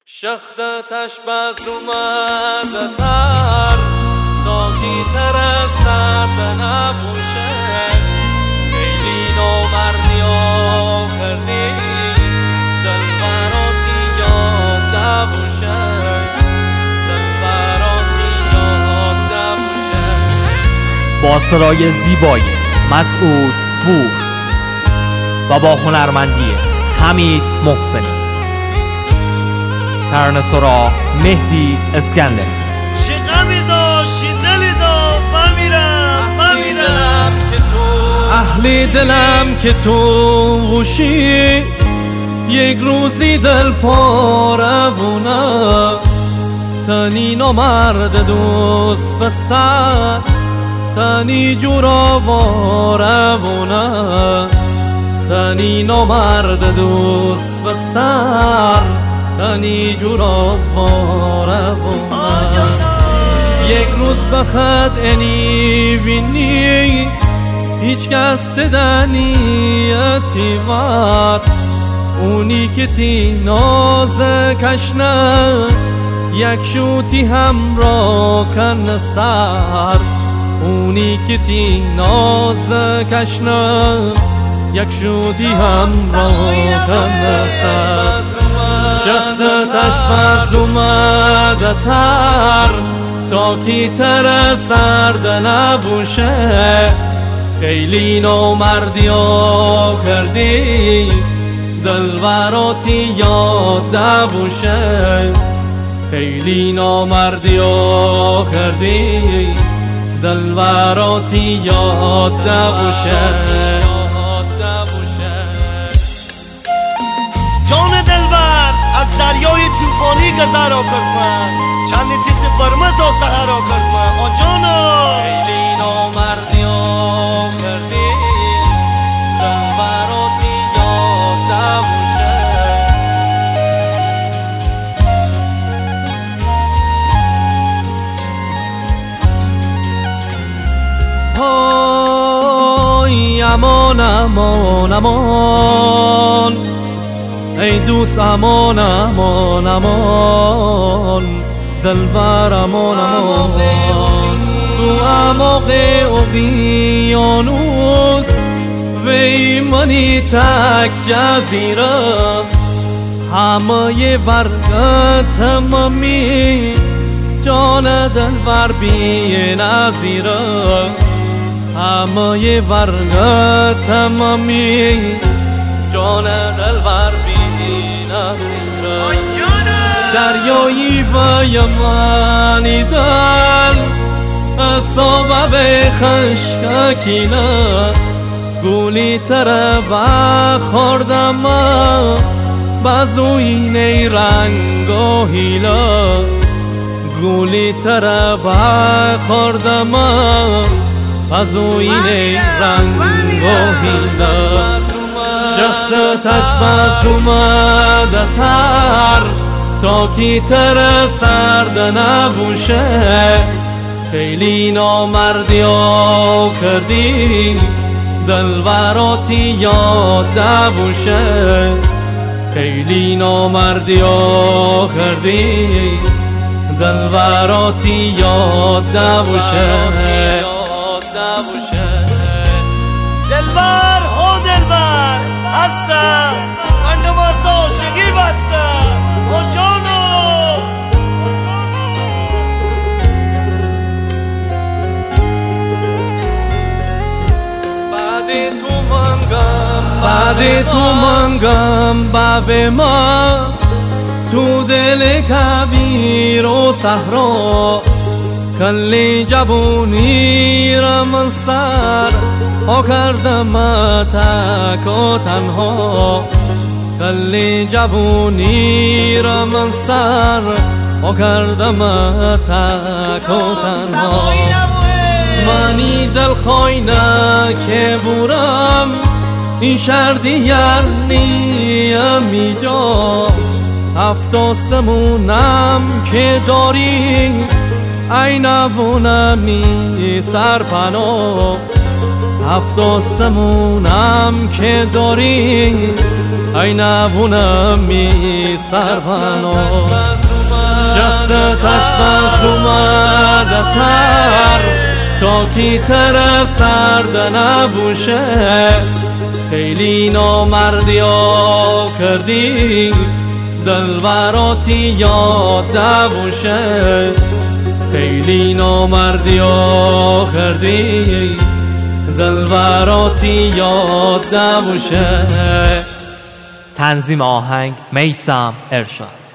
شختش بس اومده تر تا کی ترسد نبوشه خیلی نامردی کردی دل براتی یاد نبوشه دل براتی یاد نبوشه. با سرای زیبای مسعود بوق و با هنرمندی حمید محسنی، ترانه سرا مهدی اسکندری. چه غمی داشتی دلی دا بمیرم اهلی دلم که تو وشی یک روزی دل پارونه تنی نامرد دوست بسر تنی جورا وارونه تنی نامرد دوست بسر تنی جورا وارونه یک روز بخد اینی وینی هیچ کس ددنیتی وار اونی که تی ناز کشنه یک شوتی همراه کن سر اونی که تی ناز کشنه یک شوتی همراه کن سر. شختش بس اومده تر تا کی ترسد نبوشه خیلی نامردی کردی دل براتی یاد نبوشه خیلی نامردی کردی دل براتی یاد نبوشه. جان دلبر از دریای طوفانی گذرا کرد من چند تیس برمه تا سهرا کرد من آ جانا خیلی نامردی کردی دل براتی یاد نبوشه. های امان امان امان ای دوست امان امان امان دلبر امان امان تو اعماق اقیانوس وی منی تک جزیره همه ورد تمامی جان دلبر بی نظیره همه ورد تمامی جان دلبر بی نظیره دریایی و یمانی دل سبب خشکینه گولی تر بخوردم بزوینه رنگ و هیله گولی تر بخوردم بزوینه رنگ و هیله شختش بس اومده تر تا کی ترسد نبوشه خیلی نامردی کردی دل براتی یاد نبوشه خیلی نامردی کردی دل براتی یاد نبوشه. دلبر ها دلبر هستم من نماز عاشقی بستم آ جانا بعد تو منگم به ما تو دل کبیر و صحرا کلی جوونی را من سر ها کردم تک و تنها کلی جوونی را من سر ها کردم تک و تنها منی دل خواینه که بورم این شهر دیگر نیم جا هفت آسمونم که داری ای نوونمی سرپناه هفت آسمونم که داری ای نبونم می سربنا شفتش بس اومده تر تا کی تر سرد نبوشه خیلی نامردی ها کردی دلبراتی یاد نبوشه خیلی نامردی ها کردی دلبراتی یاد نبوشه. تنظیم آهنگ میثم ارشاد.